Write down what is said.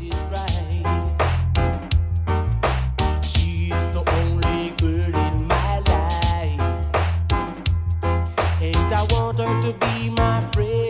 it is right. She's the only girl in my life, and I want her to be my friend.